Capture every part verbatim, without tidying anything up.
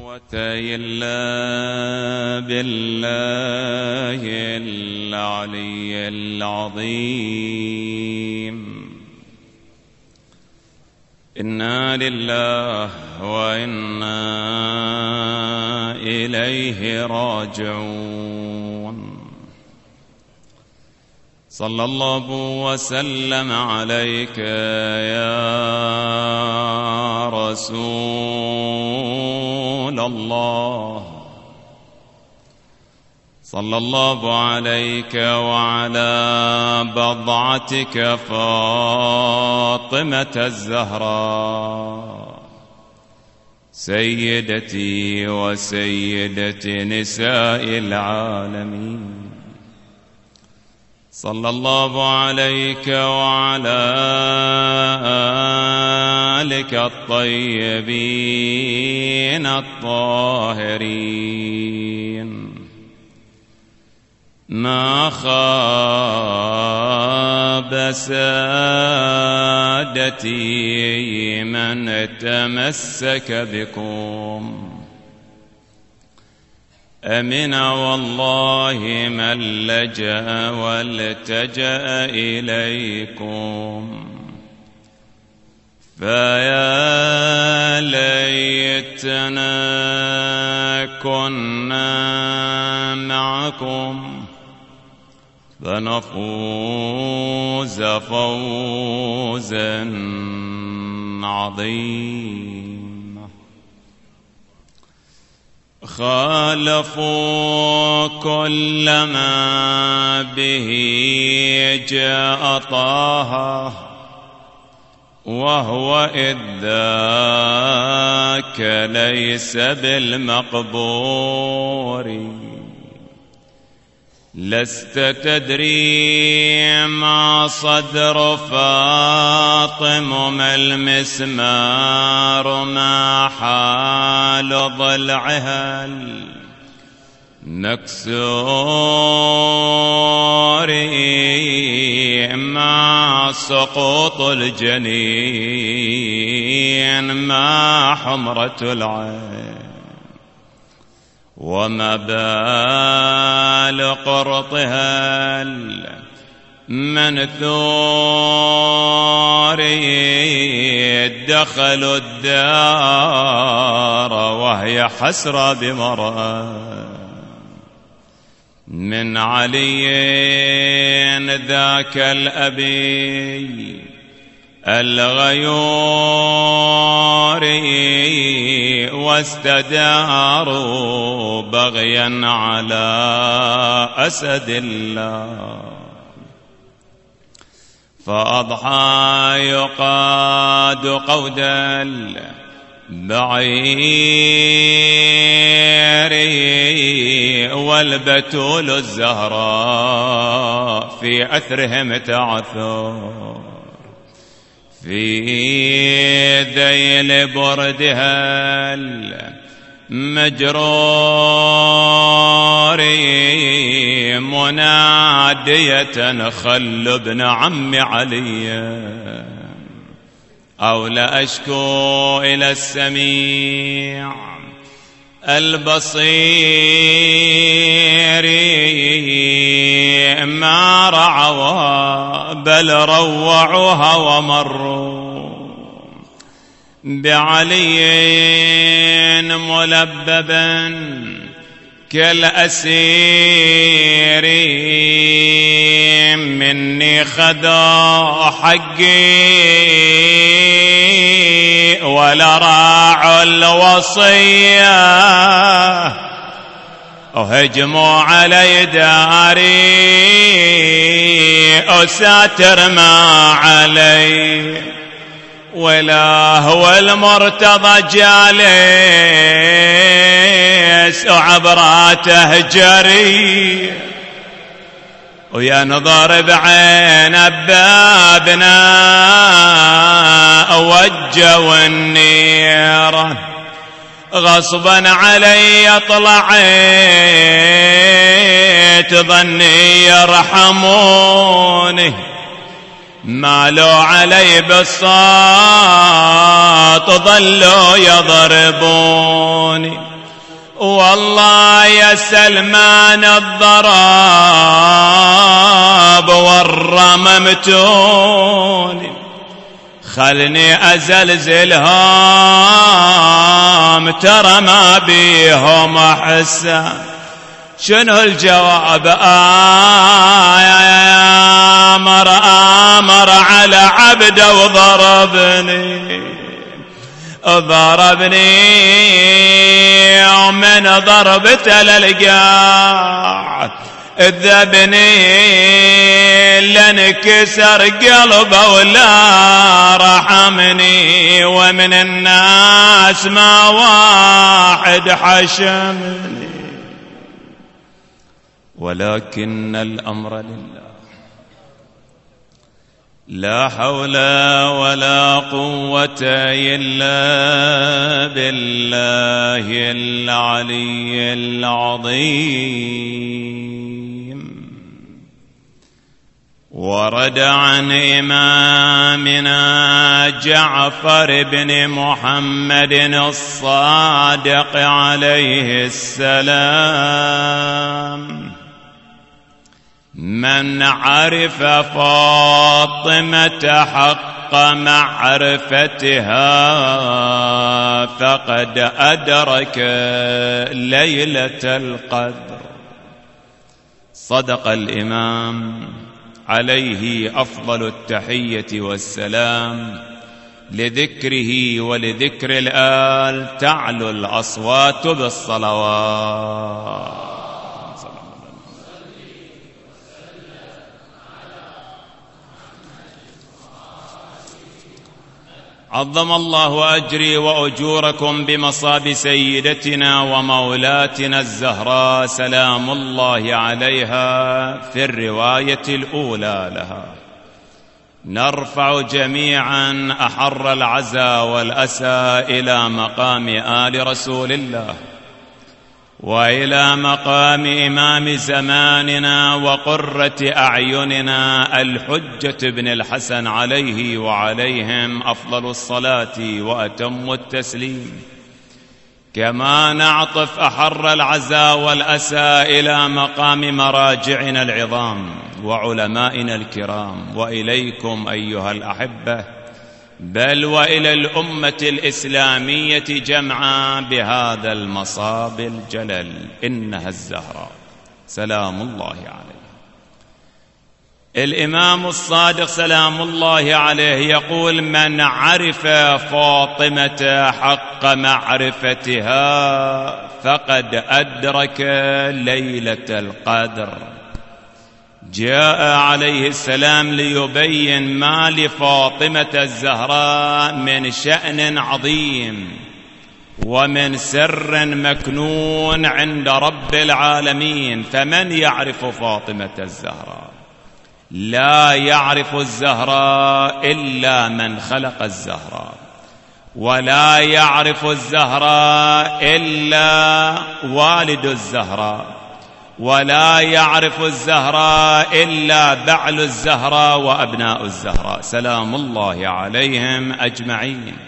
إلا بالله العلي العظيم. إنا لله وإنا إليه راجعون. صلى الله وسلم عليك يا رسول الله. صلى الله عليك وعلى بضعتك فاطمة الزهراء سيدتي وسيدة نساء العالمين. صلى الله عليك وعلى آلك الطيبين الطاهرين. ما خاب سادتي من تمسك بكم. أمن والله من لجأ والتجأ إليكم. فيا ليتنا كنا معكم فنفوز فوزا عظيما. خالفوا كل ما به جاء طه وهو إذ ذاك ليس بالمقبور. لست تدري ما صدر فاطم ما المسمار ما حال ضلعها المكسور ما سقوط الجنين ما حمرة العين وما بال قرطها المنثور. دخلوا الدار وهي حسرة بمرأة من علي ذاك الأبي الغيور واستداروا بغيا على أسد الله. فأضحى يقاد قود البعير والبتول الزهراء في أثرهم تعثر. في ذيل بردها المجرور منادية خل ابن عم علي أو لأشكو إلى السميع البصير ما رعوا بل روعوها ومروا بعلي ملببا كالأسير. مني خذا حقي ولا راعوا الوصية وهجموا علي داري أساتر ما علي ولا هو المرتضى جالس وعبراته جري وينظر بعين بابنا وجوا النيرة غصبا علي طلعت ظني يرحموني مالوا علي بالصوت ظلوا يضربوني والله يا سلمان الضراب والرممتوني خلني أزلزلهم ترى ما بيهم أحسن. شنو الجواب؟ آمر آمر على عبده وضربني ضربني ومن ضربته للقاع ذبني لانكسر قلبه ولا رحمني ومن الناس ما واحد حشمني. ولكن الأمر لله لا حول ولا قوة إلا بالله العلي العظيم. ورد عن إمامنا جعفر بن محمد الصادق عليه السلام: من عرف فاطمة حق معرفتها فقد أدرك ليلة القدر. صدق الإمام عليه أفضل التحية والسلام. لذكره ولذكر الآل تعلو الأصوات بالصلوات. عظم الله أجري وأجوركم بمصاب سيدتنا ومولاتنا الزهراء سلام الله عليها في الرواية الأولى لها. نرفع جميعا أحر العزا والأسى إلى مقام آل رسول الله وإلى مقام إمام زماننا وقرة أعيننا الحجة بن الحسن عليه وعليهم أفضل الصلاة وأتم التسليم. كما نعطف أحر العزا والأسى إلى مقام مراجعنا العظام وعلمائنا الكرام وإليكم أيها الأحبة، بل وإلى الأمة الإسلامية جمعا بهذا المصاب الجلل. إنها الزهراء سلام الله عليه. الإمام الصادق سلام الله عليه يقول: من عرف فاطمة حق معرفتها فقد أدرك ليلة القدر. جاء عليه السلام ليبين ما لفاطمة الزهراء من شأن عظيم ومن سر مكنون عند رب العالمين. فمن يعرف فاطمة الزهراء؟ لا يعرف الزهراء إلا من خلق الزهراء، ولا يعرف الزهراء إلا والد الزهراء، ولا يعرف الزهراء إلا بعل الزهراء وأبناء الزهراء سلام الله عليهم أجمعين.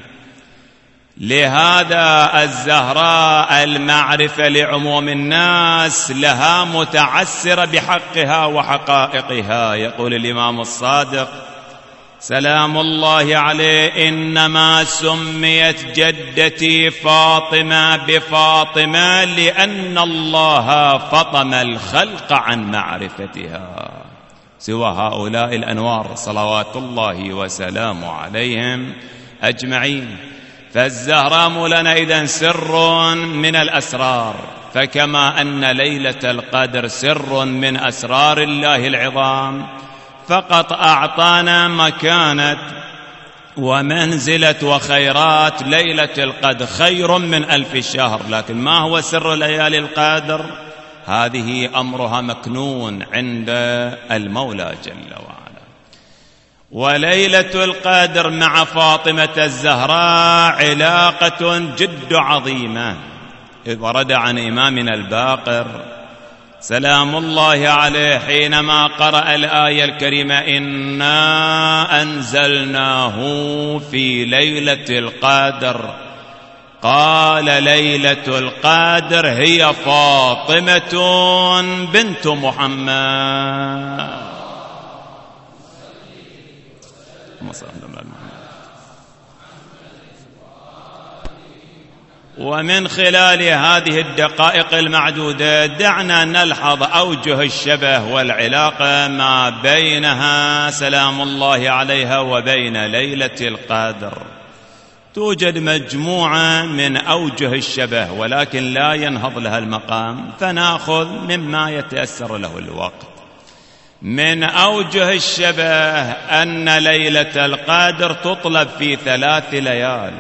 لهذا الزهراء المعرفة لعموم الناس لها متعسرة بحقها وحقائقها. يقول الإمام الصادق سلام الله عليه: إنما سميت جدتي فاطمة بفاطمة لأن الله فطم الخلق عن معرفتها. سوى هؤلاء الأنوار صلوات الله وسلامه عليهم أجمعين. فالزهراء مولانا إذن سر من الأسرار، فكما أن ليلة القدر سر من أسرار الله العظام، فقط أعطانا مكانة ومنزلة وخيرات ليلة القدر خير من ألف شهر. لكن ما هو سر ليالي القدر؟ هذه أمرها مكنون عند المولى جل وعلا. وليلة القدر مع فاطمة الزهراء علاقة جد عظيمة. إذ ورد عن إمامنا الباقر سلام الله عليه حينما قرأ الآية الكريمة: إنا أنزلناه في ليلة القدر قال ليلة القدر هي فاطمة بنت محمد. ومن خلال هذه الدقائق المعدودة دعنا نلحظ أوجه الشبه والعلاقة ما بينها سلام الله عليها وبين ليلة القدر. توجد مجموعة من أوجه الشبه ولكن لا ينهض لها المقام، فنأخذ مما يتيسر له الوقت. من أوجه الشبه أن ليلة القدر تطلب في ثلاث ليال،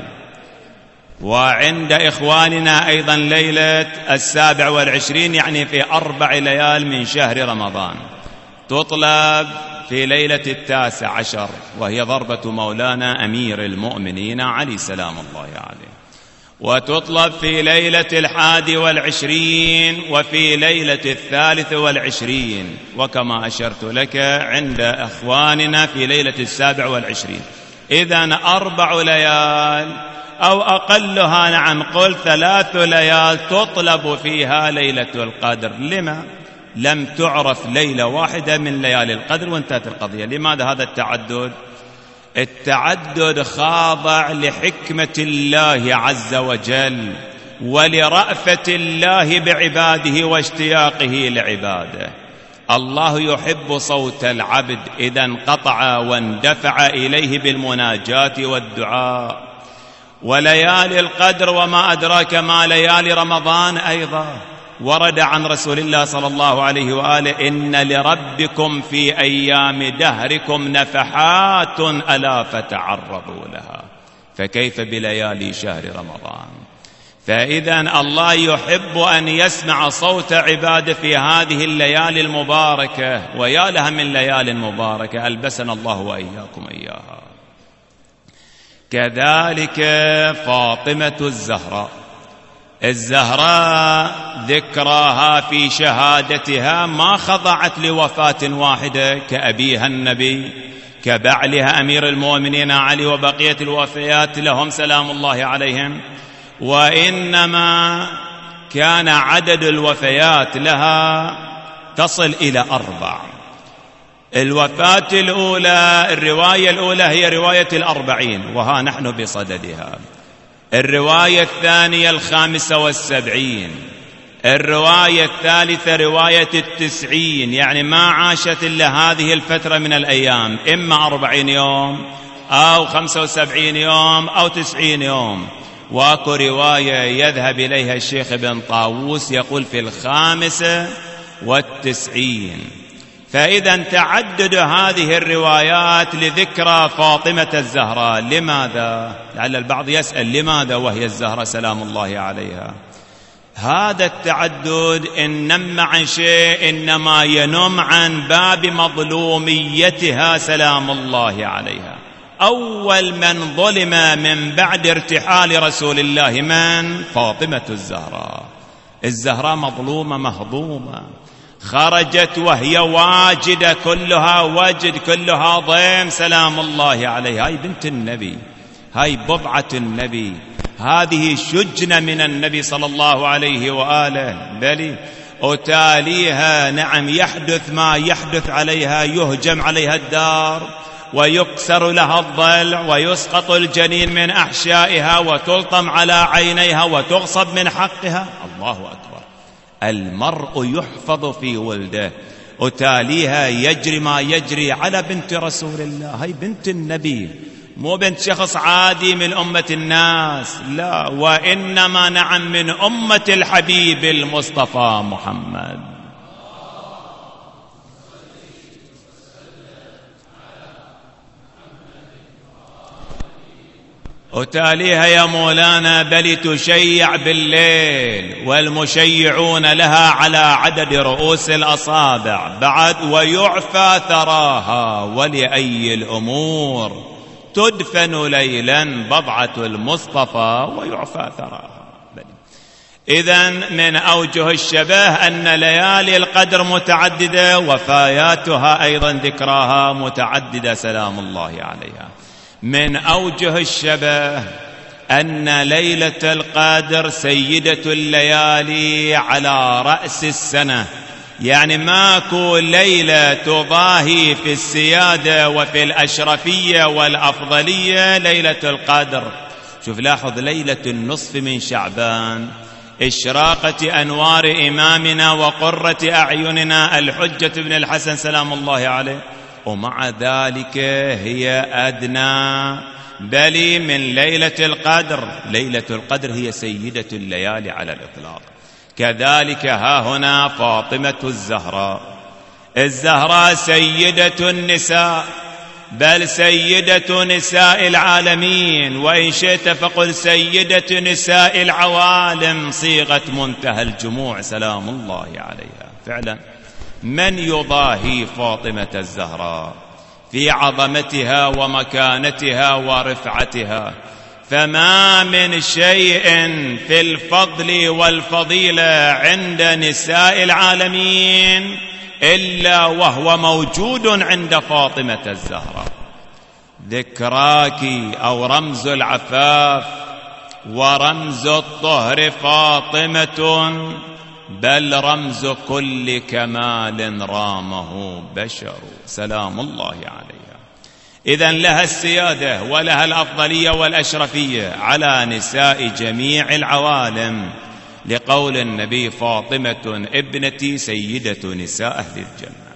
وعند إخواننا أيضا ليلة السابع والعشرين يعني في أربع ليال من شهر رمضان. تطلب في ليلة التاسع عشر وهي ضربة مولانا أمير المؤمنين علي سلام الله عليه، وتطلب في ليلة الحادي والعشرين وفي ليلة الثالث والعشرين، وكما أشرت لك عند أخواننا في ليلة السابع والعشرين. إذن أربع ليال أو أقلها، نعم قل ثلاث ليال تطلب فيها ليلة القدر. لما لم تعرف ليلة واحدة من ليالي القدر وانتهت القضية؟ لماذا هذا التعدد؟ التعدد خاضع لحكمة الله عز وجل ولرأفة الله بعباده واشتياقه لعباده. الله يحب صوت العبد إذا انقطع واندفع إليه بالمناجاة والدعاء. وليالي القدر وما أدراك ما ليالي رمضان أيضا ورد عن رسول الله صلى الله عليه وآله: إن لربكم في أيام دهركم نفحات ألا فتعرضوا لها. فكيف بليالي شهر رمضان؟ فإذا الله يحب أن يسمع صوت عباده في هذه الليالي المباركة، ويا لها من ليال مباركة ألبسنا الله وإياكم إياها. كذلك فاطمة الزهراء الزهراء ذكراها في شهادتها ما خضعت لوفاة واحدة كأبيها النبي كبعلها أمير المؤمنين علي وبقية الوفيات لهم سلام الله عليهم، وإنما كان عدد الوفيات لها تصل إلى أربع. الوفاة الأولى الرواية الأولى هي رواية الأربعين وها نحن بصددها. الرواية الثانية الخامسة والسبعين. الرواية الثالثة رواية التسعين، يعني ما عاشت إلا هذه الفترة من الأيام، إما أربعين يوم أو خمسة وسبعين يوم أو تسعين يوم. واكو رواية يذهب إليها الشيخ ابن طاووس يقول في الخامسة والتسعين. فإذا تعدد هذه الروايات لذكرى فاطمة الزهراء. لماذا؟ لعل البعض يسأل لماذا وهي الزهراء سلام الله عليها؟ هذا التعدد إن نم عن شيء إنما ينم عن باب مظلوميتها سلام الله عليها. أول من ظلم من بعد ارتحال رسول الله من؟ فاطمة الزهراء. الزهراء مظلومة مهضومة، خرجت وهي واجدة كلها وجد كلها ضيم سلام الله عليها. هاي بنت النبي، هاي بضعة النبي، هذه شجنة من النبي صلى الله عليه وآله. بل أتاليها نعم يحدث ما يحدث عليها، يهجم عليها الدار ويكسر لها الضلع ويسقط الجنين من أحشائها وتلطم على عينيها وتغصب من حقها. الله أكبر. المرء يحفظ في ولده، أتاليها يجري ما يجري على بنت رسول الله. هي بنت النبي، مو بنت شخص عادي من أمة الناس، لا، وإنما نعم من أمة الحبيب المصطفى محمد. أتاليها يا مولانا بل تشيع بالليل، والمشيعون لها على عدد رؤوس الأصابع بعد، ويعفى ثراها ولأي الأمور تدفن ليلا بضعة المصطفى ويعفى ثراها. إذن من أوجه الشبه أن ليالي القدر متعددة، وفاياتها أيضا ذكراها متعددة سلام الله عليها. من أوجه الشبه أن ليلة القدر سيدة الليالي على رأس السنة، يعني ماكو ليلة تضاهي في السيادة وفي الأشرفية والأفضلية ليلة القدر. شوف لاحظ ليلة النصف من شعبان، إشراقة أنوار إمامنا وقرة أعيننا الحجة بن الحسن سلام الله عليه، ومع ذلك هي أدنى بل من ليلة القدر. ليلة القدر هي سيدة الليالي على الإطلاق. كذلك ها هنا فاطمة الزهراء، الزهراء سيدة النساء، بل سيدة نساء العالمين، وإن شئت فقل سيدة نساء العوالم، صيغة منتهى الجموع سلام الله عليها. فعلا من يضاهي فاطمة الزهراء في عظمتها ومكانتها ورفعتها؟ فما من شيء في الفضل والفضيلة عند نساء العالمين إلا وهو موجود عند فاطمة الزهراء. ذكراك أو رمز العفاف ورمز الطهر فاطمة، بل رمز كل كمال رامه بشر سلام الله عليها. إذن لها السيادة ولها الأفضلية والأشرفية على نساء جميع العوالم، لقول النبي فاطمة ابنتي سيدة نساء أهل الجنة.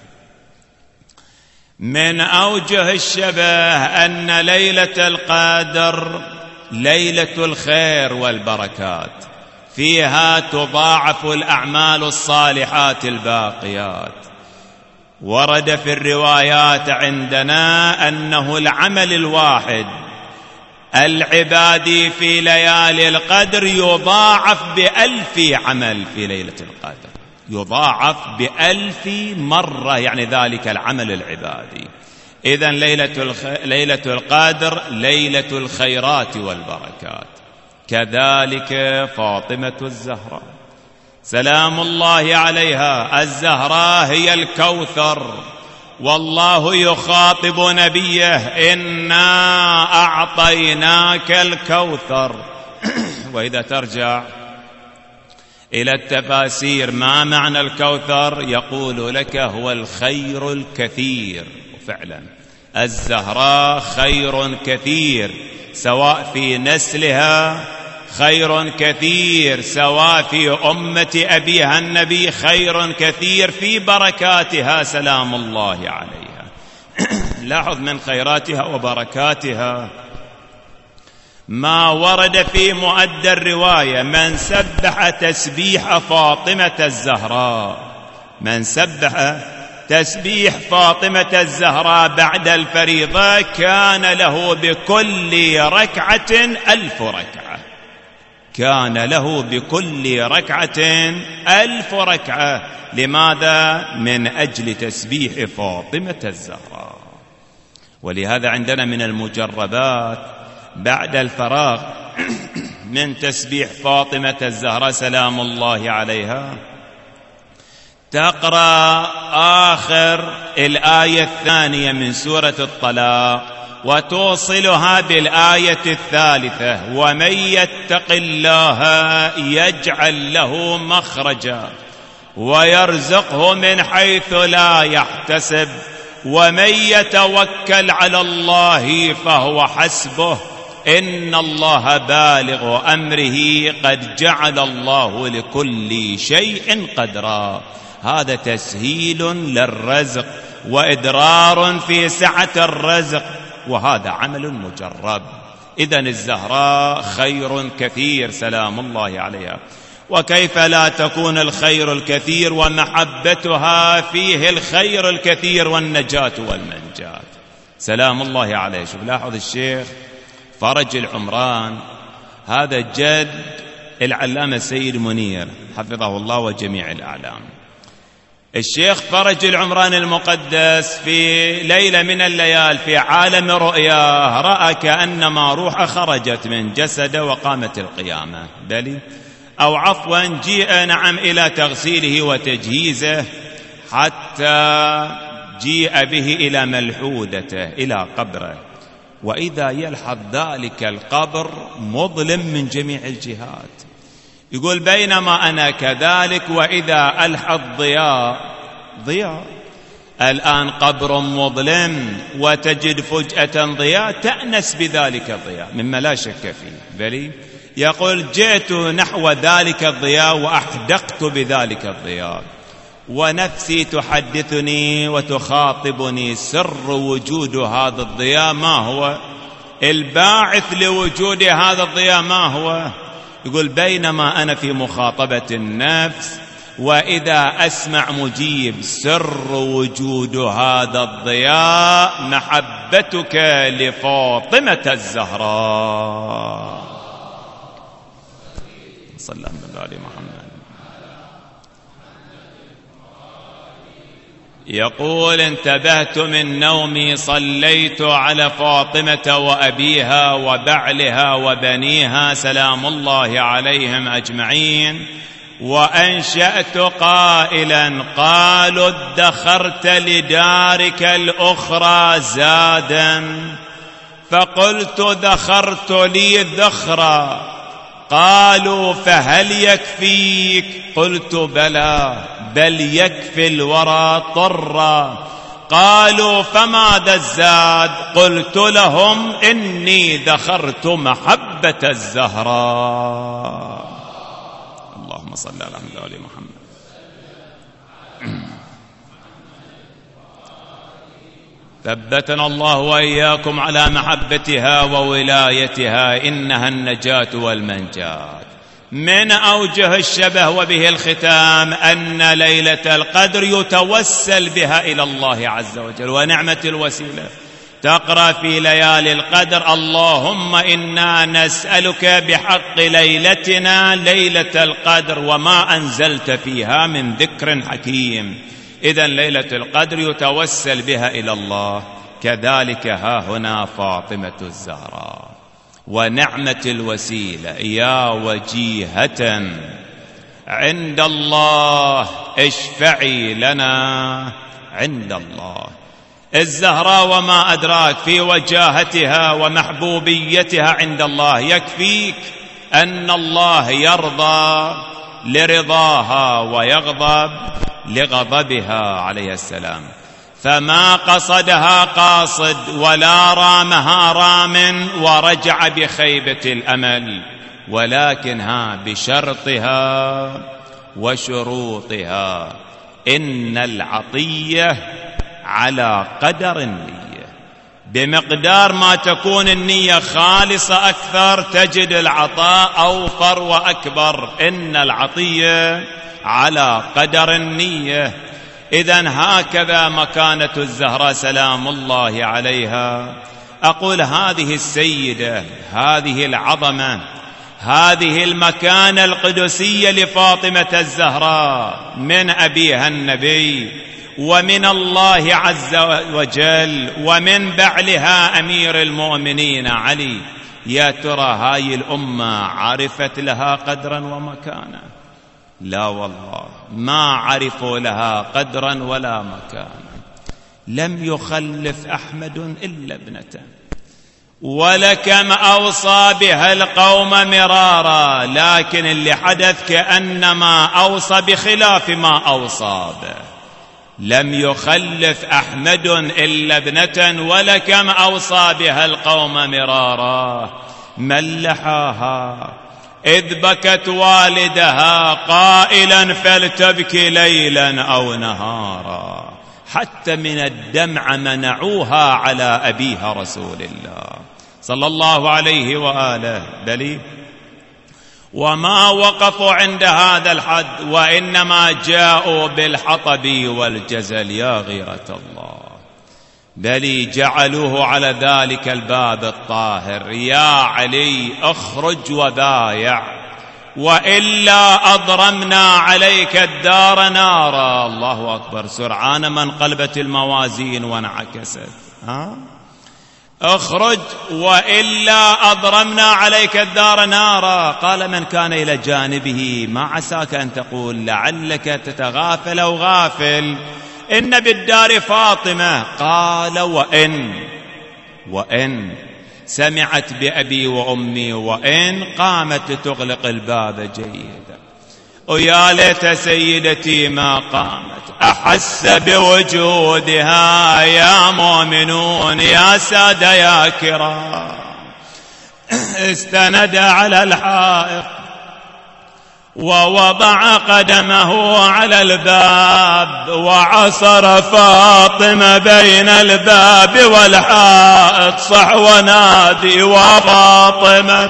من أوجه الشبه أن ليلة القدر ليلة الخير والبركات، فيها تضاعف الأعمال الصالحات الباقيات. ورد في الروايات عندنا أنه العمل الواحد العبادي في ليالي القدر يضاعف بألف عمل في ليلة القدر، يضاعف بألف مرة، يعني ذلك العمل العبادي. إذن ليلة, الخ... ليلة القدر ليلة الخيرات والبركات. كذلك فاطمة الزهراء سلام الله عليها، الزهراء هي الكوثر، والله يخاطب نبيه إنا أعطيناك الكوثر. وإذا ترجع إلى التفاسير ما معنى الكوثر يقول لك هو الخير الكثير. وفعلا الزهراء خير كثير، سواء في نسلها خير كثير، سواء في أمة أبيها النبي خير كثير، في بركاتها سلام الله عليها. لاحظ من خيراتها وبركاتها ما ورد في مؤدى الرواية: من سبح تسبيح فاطمة الزهراء، من سبح تسبيح فاطمة الزهراء بعد الفريضة كان له بكل ركعة ألف ركعة، كان له بكل ركعة ألف ركعة. لماذا؟ من أجل تسبيح فاطمة الزهراء. ولهذا عندنا من المجربات بعد الفراغ من تسبيح فاطمة الزهراء سلام الله عليها تقرأ آخر الآية الثانية من سورة الطلاق وتوصلها بالآية الثالثة: ومن يتق الله يجعل له مخرجا ويرزقه من حيث لا يحتسب ومن يتوكل على الله فهو حسبه إن الله بالغ أمره قد جعل الله لكل شيء قدرا. هذا تسهيل للرزق وإدرار في سعة الرزق، وهذا عمل مجرب. إذن الزهراء خير كثير سلام الله عليها. وكيف لا تكون الخير الكثير ومحبتها فيه الخير الكثير والنجاة والمنجاة سلام الله عليه. شوف لاحظ الشيخ فرج العمران، هذا جد العلامة السيد منير حفظه الله وجميع الأعلام. الشيخ فرج العمران المقدس في ليلة من الليال في عالم رؤياه رأى كأنما روح خرجت من جسده وقامت القيامة، بل أو عفوا جيء نعم إلى تغسيله وتجهيزه حتى جيء به إلى ملحودته إلى قبره. وإذا يلحظ ذلك القبر مظلم من جميع الجهات. يقول بينما أنا كذلك وإذا ألحظ ضياء ضياء الآن قبر مظلم وتجد فجأة ضياء تأنس بذلك الضياء مما لا شك فيه. بل يقول جئت نحو ذلك الضياء وأحدقت بذلك الضياء ونفسي تحدثني وتخاطبني سر وجود هذا الضياء ما هو، الباعث لوجود هذا الضياء ما هو. يقول بينما أنا في مخاطبة النفس وإذا أسمع مجيب سر وجود هذا الضياء محبتك لفاطمة الزهراء صلى الله عليه محمد. يقول انتبهت من نومي صليت على فاطمة وأبيها وبعلها وبنيها سلام الله عليهم أجمعين وأنشأت قائلا قالوا ادخرت لدارك الأخرى زادا فقلت ذخرت لي ذخرا قالوا فهل يكفيك قلت بلى بل يكفي الورى طرا قالوا فماذا الزاد قلت لهم إني ذخرت محبة الزهراء. اللهم صل على محمد. ثبتنا الله وإياكم على محبتها وولايتها إنها النجاة والمنجاة. من أوجه الشبه وبه الختام أن ليلة القدر يتوسل بها إلى الله عز وجل ونعمة الوسيلة. تقرأ في ليالي القدر اللهم إنا نسألك بحق ليلتنا ليلة القدر وما أنزلت فيها من ذكر حكيم. إذن ليلة القدر يتوسل بها إلى الله. كذلك ها هنا فاطمة الزهراء ونعمة الوسيلة يا وجيهة عند الله اشفعي لنا عند الله. الزهراء وما أدراك في وجاهتها ومحبوبيتها عند الله. يكفيك أن الله يرضى لرضاها ويغضب لغضبها عليه السلام. فما قصدها قاصد ولا رامها رام ورجع بخيبة الأمل، ولكنها بشرطها وشروطها. إن العطية على قدر النية، بمقدار ما تكون النية خالصة أكثر تجد العطاء أوفر وأكبر. إن العطية على قدر النية. إذن هكذا مكانة الزهراء سلام الله عليها. أقول هذه السيدة، هذه العظمة، هذه المكانة القدسية لفاطمة الزهراء من أبيها النبي ومن الله عز وجل ومن بعلها أمير المؤمنين علي. يا ترى هاي الأمة عرفت لها قدرا ومكانا؟ لا والله، ما عرفوا لها قدرا ولا مكانا. لم يخلف أحمد إلا ابنته، ولكم أوصى بها القوم مرارا، لكن اللي حدث كأنما أوصى بخلاف ما أوصى به. لم يخلف أحمد إلا ابنة، ولكم أوصى بها القوم مرارا. ملحاها إذ بكت والدها قائلا فلتبكي ليلا أو نهارا، حتى من الدمع منعوها على أبيها رسول الله صلى الله عليه وآله. بل وما وقفوا عند هذا الحد، وإنما جاءوا بالحطب والجزل يا غيرة الله. بل جعلوه على ذلك الباب الطاهر: يا علي اخرج وبايع، وإلا أضرمنا عليك الدار نارا. الله أكبر. سرعان ما انقلبت الموازين وانعكست. ها؟ اخرج وإلا أضرمنا عليك الدار نارا. قال من كان إلى جانبه: ما عساك أن تقول لعلك تتغافل أو غافل، إن بالدار فاطمة. قال: وإن وإن سمعت بأبي وأمي وإن قامت تغلق الباب جيدا. ويا ليت سيدتي ما قامت أحس بوجودها. يا مؤمنون يا سادة يا كرام، استند على الحائط ووضع قدمه على الباب وعصر فاطمة بين الباب والحائط. صح ونادي وفاطمة.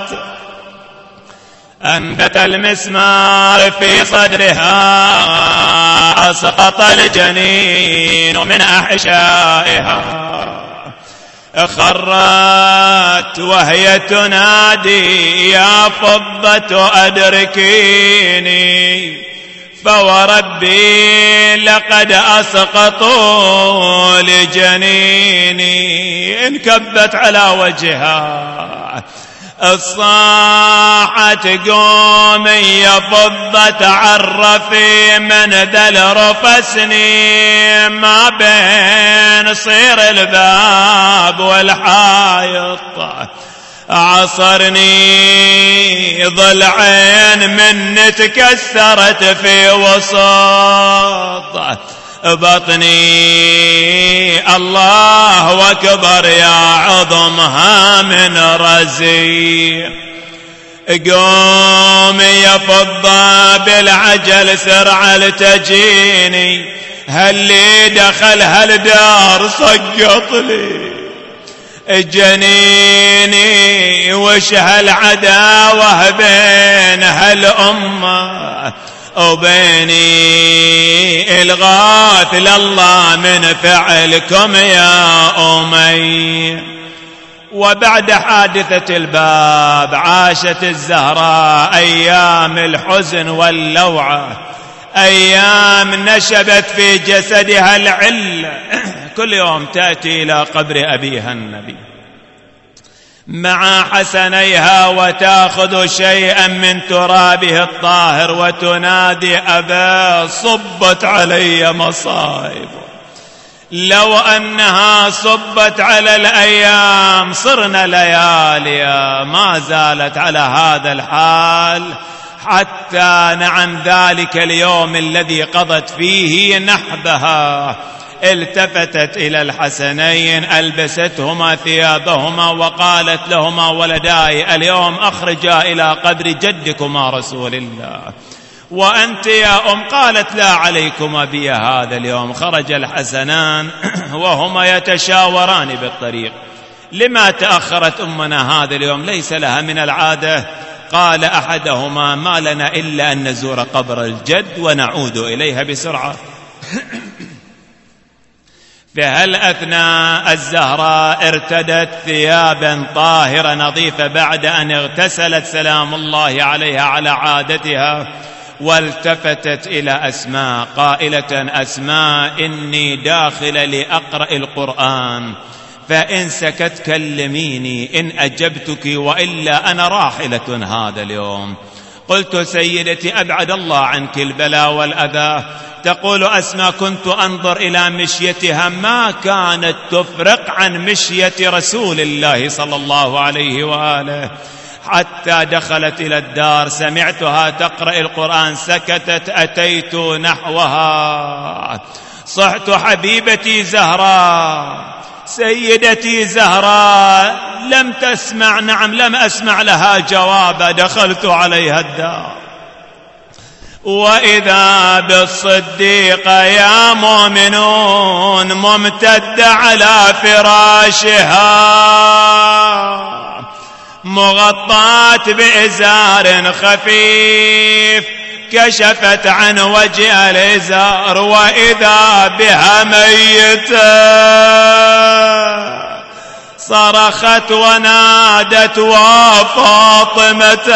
أنبت المسمار في صدرها، أسقط الجنين من أحشائها، خرت وهي تنادي يا فضة أدركيني، فوربي لقد أسقطوا لجنيني. انكبت على وجهها، الصاحت قومي يا فضة عرفي من ذا الرفسني، ما بين صير الباب والحائط عصرني ضلعين مني تكسرت في وسط بطني. الله أكبر يا عظمها من رزي. قومي يا فضة بالعجل سرعة لتجيني، هاللي دخل هالدار سقط لي جنيني، وش هالعداوة بين هالأمة وبيني، الغاث لله من فعلكم يا أمي. وبعد حادثة الباب عاشت الزهراء أيام الحزن واللوعة، أيام نشبت في جسدها العلة. كل يوم تأتي إلى قبر أبيها النبي مع حسنيها وتأخذ شيئا من ترابه الطاهر وتنادي أبا صبت علي مصائب. لو أنها صبت على الأيام صرنا لياليا. ما زالت على هذا الحال حتى نعم ذلك اليوم الذي قضت فيه نحبها. التفتت إلى الحسنين ألبستهما ثيابهما وقالت لهما ولداي اليوم أخرجا إلى قبر جدكما رسول الله، وأنت يا أم؟ قالت لا عليكما بي هذا اليوم. خرج الحسنان وهما يتشاوران بالطريق. لما تأخرت أمنا هذا اليوم؟ ليس لها من العادة. قال أحدهما ما لنا إلا أن نزور قبر الجد ونعود إليها بسرعة. في هالأثناء الزهراء ارتدت ثيابا طاهرة نظيفة بعد أن اغتسلت سلام الله عليها على عادتها، والتفتت إلى أسماء قائلة أسماء إني داخل لأقرأ القرآن، فإن سكت كلميني إن أجبتك، وإلا أنا راحلة هذا اليوم. قلت سيدتي أبعد الله عنك البلاء والأذى. تقول أسماء كنت أنظر إلى مشيتها ما كانت تفرق عن مشية رسول الله صلى الله عليه وآله، حتى دخلت إلى الدار سمعتها تقرأ القرآن، سكتت أتيت نحوها، صحت حبيبتي زهراء سيدتي زهراء، لم تسمع، نعم لم أسمع لها جوابا. دخلت عليها الدار وإذا بالصديقة يا مؤمنون ممتدة على فراشها مغطاة بإزار خفيف، كشفت عن وجه الإزار وإذا بها ميتة، صرخت ونادت وفاطمة.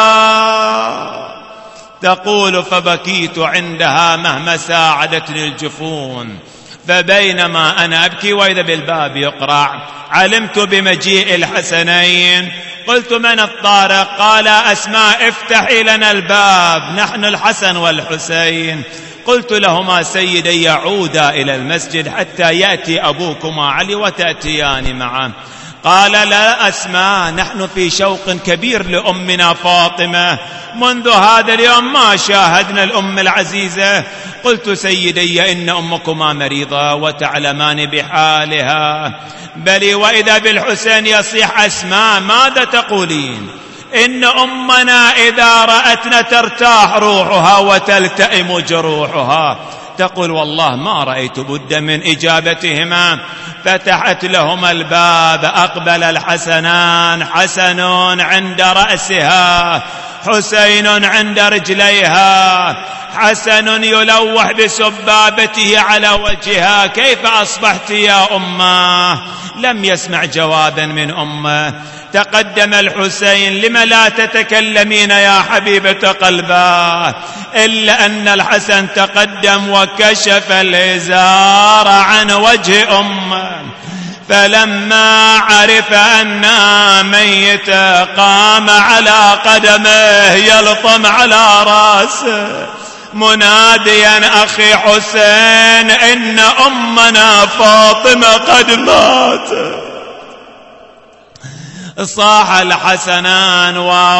تقول فبكيت عندها مهما ساعدتني الجفون، فبينما أنا أبكي وإذا بالباب يقرع علمت بمجيء الحسنين. قلت من الطارق؟ قال أسماء افتحي لنا الباب، نحن الحسن والحسين. قلت لهما سيدي يعودا إلى المسجد حتى يأتي أبوكما علي وتأتيان معه. قال لا أسماء، نحن في شوق كبير لأمنا فاطمة، منذ هذا اليوم ما شاهدنا الأم العزيزة. قلت سيدي إن أمكما مريضة وتعلمان بحالها. بل وإذا بالحسين يصيح أسماء ماذا تقولين؟ إن أمنا إذا رأتنا ترتاح روحها وتلتئم جروحها. تقول والله ما رأيت بد من إجابتهما. فتحت لهما الباب، أقبل الحسنان، حسن عند رأسها، حسين عند رجليها. حسن يلوح بسبابته على وجهها: كيف أصبحت يا أمه؟ لم يسمع جوابا من أمه. تقدم الحسين: لم لا تتكلمين يا حبيبة قلباه؟ إلا أن الحسن تقدم وكشف الإزار عن وجه أمه، فلما عرف أنها ميتة قام على قدمه يلطم على رأسه مناديا: أخي حسين، إن أمنا فاطمة قد ماتت. صاح الحسنان: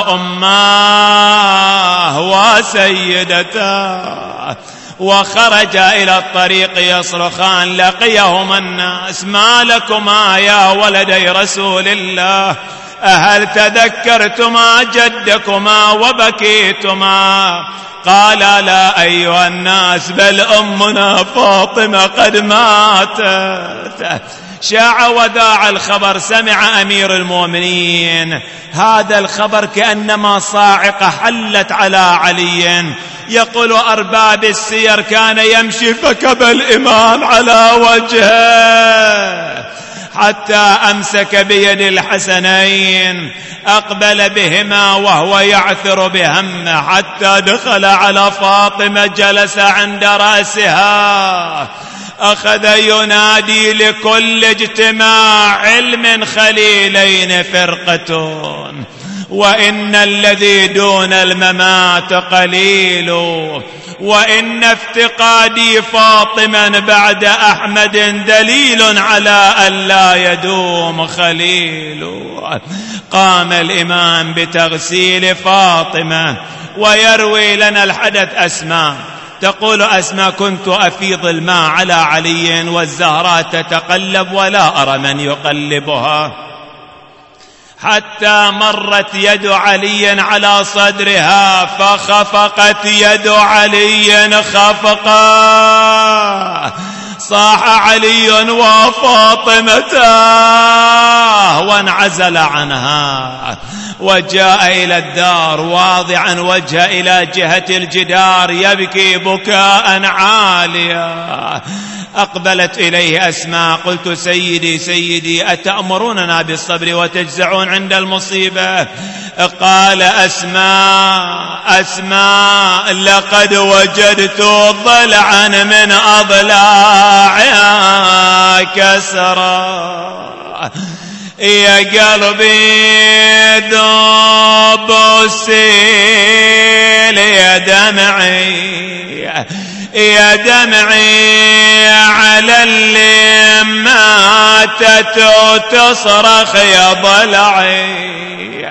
وأماه وسيدتاه. وخرج إلى الطريق يصرخان. لقيهما الناس: ما لكما يا ولدي رسول الله؟ أهل تذكرتما جدكما وبكيتما؟ قال: لا أيها الناس، بل أمنا فاطمة قد ماتت. شاع وذاع الخبر. سمع أمير المؤمنين هذا الخبر كأنما صاعقة حلت على علي. يقول أرباب السير: كان يمشي فكب الإمام على وجهه حتى أمسك بيد الحسنين، أقبل بهما وهو يعثر بهمه حتى دخل على فاطمة، جلس عند رأسها، أخذ ينادي: لكل اجتماع علم خليلين فرقة، وإن الذي دون الممات قليل، وإن افتقادي فاطما بعد أحمد دليل على أن لا يدوم خليل. قام الإمام بتغسيل فاطمة ويروي لنا الحدث أسماء. تقول أسماء: كنت أفيض الماء على علي والزهراء تتقلب ولا أرى من يقلبها، حتى مرت يد علي على صدرها فخفقت يد علي خفقا. صاح علي: وفاطمة، وانعزل عنها وجاء إلى الدار واضعا وجهه إلى جهة الجدار يبكي بكاء عاليا. أقبلت إليه أسماء. قلت: سيدي سيدي، أتأمروننا بالصبر وتجزعون عند المصيبة؟ قال: أسماء أسماء، لقد وجدت ضلعا من أضلاعها كسرا، يا قلبي ذوب السيل، يا دمعي يا دمعي على اللي ماتت وتصرخ يا ضلعي،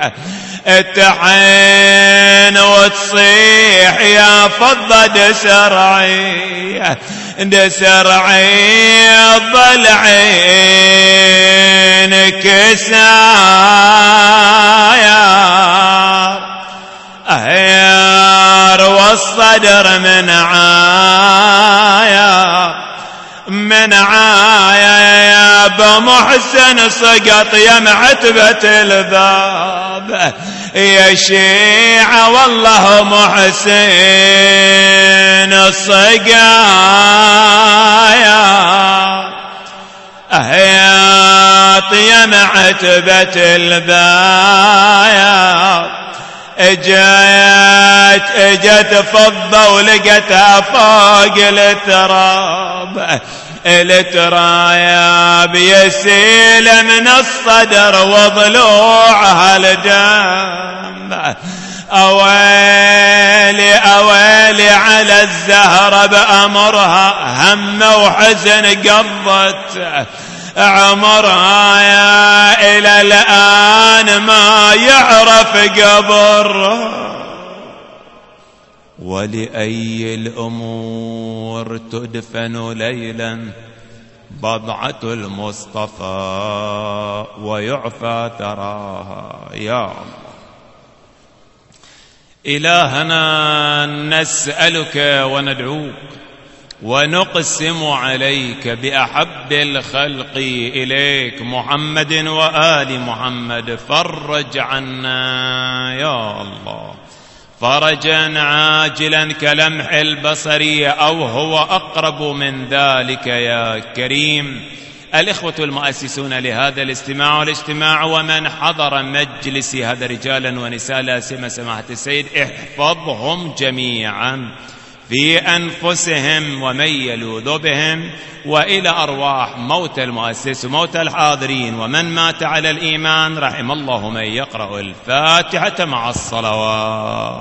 تحين وتصيح يا فضة دسرعي دسرعي ضلعي كسايا أهيار والصدر من عايا من عايا يا ابو محسن سقط يا معتبة الباب يا شيعة والله محسن الصقايا أهياط يا معتبة البايا اجت اجت فضة ولقتها فوق التراب الترايب يسيل من الصدر وضلوعها الدم أويلي أويلي على الزهرة بأمرها هم وحزن قضت عمرها إلى الآن ما يعرف قبر. ولأي الأمور تدفن ليلا بضعة المصطفى ويعفى ثراها. يا الله إلهنا نسألك وندعوك ونقسم عليك بأحب الخلق إليك محمد وآل محمد، فرج عنا يا الله فرجا عاجلا كلمح البصر أو هو أقرب من ذلك يا كريم. الإخوة المؤسسون لهذا الاجتماع والاجتماع ومن حضر مجلس هذا رجالا ونساء لا سيما سماحة السيد، احفظهم جميعا في أنفسهم ومن يلوذ بهم، وإلى أرواح موتى المؤسس وموتى الحاضرين ومن مات على الإيمان رحم الله من يقرأ الفاتحة مع الصلوات.